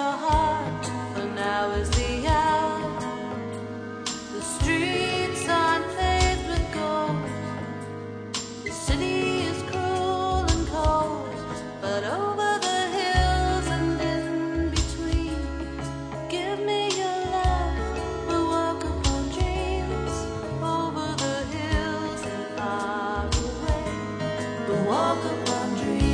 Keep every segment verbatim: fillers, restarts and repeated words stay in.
your heart, for now is the hour. The streets aren't paved with gold, the city is cruel and cold, but over the hills and in between, give me your love, we'll walk upon dreams. Over the hills and far away, we'll walk upon dreams.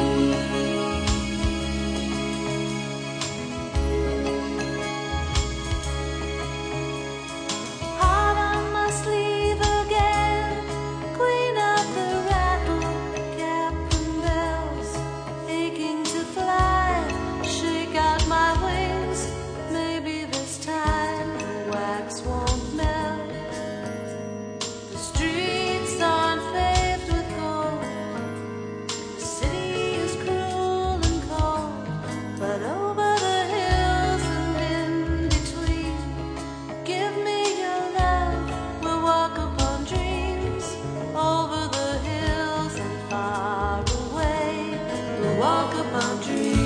Walk upon dreams.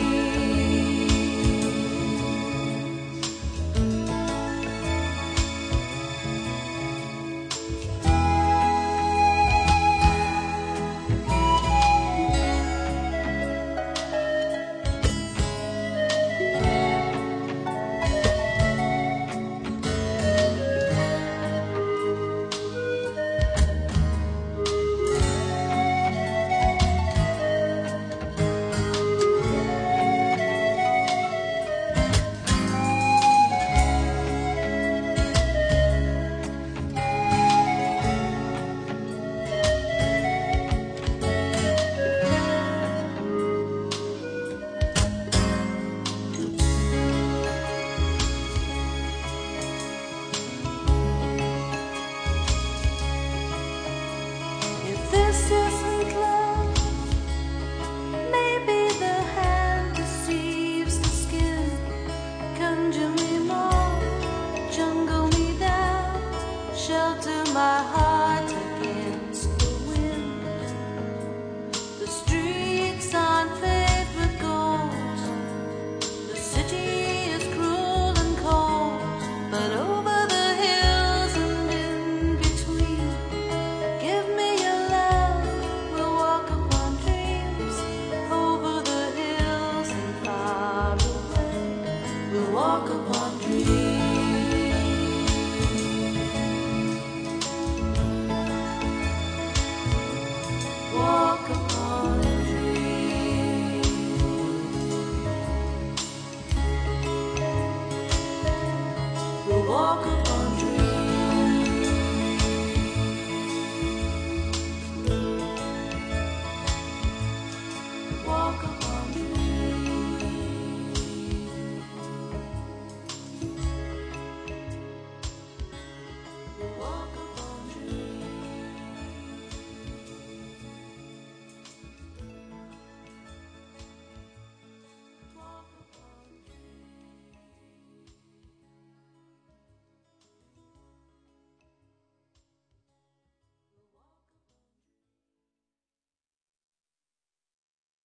This isn't love, maybe the hand deceives the skin. Conjure me more, jungle me down, shelter my heart against the wind. The streets aren't paved with gold, the city is cruel and cold, but over the hills and in between, give me walk upon dreams. Walk upon dreams. We'll walk upon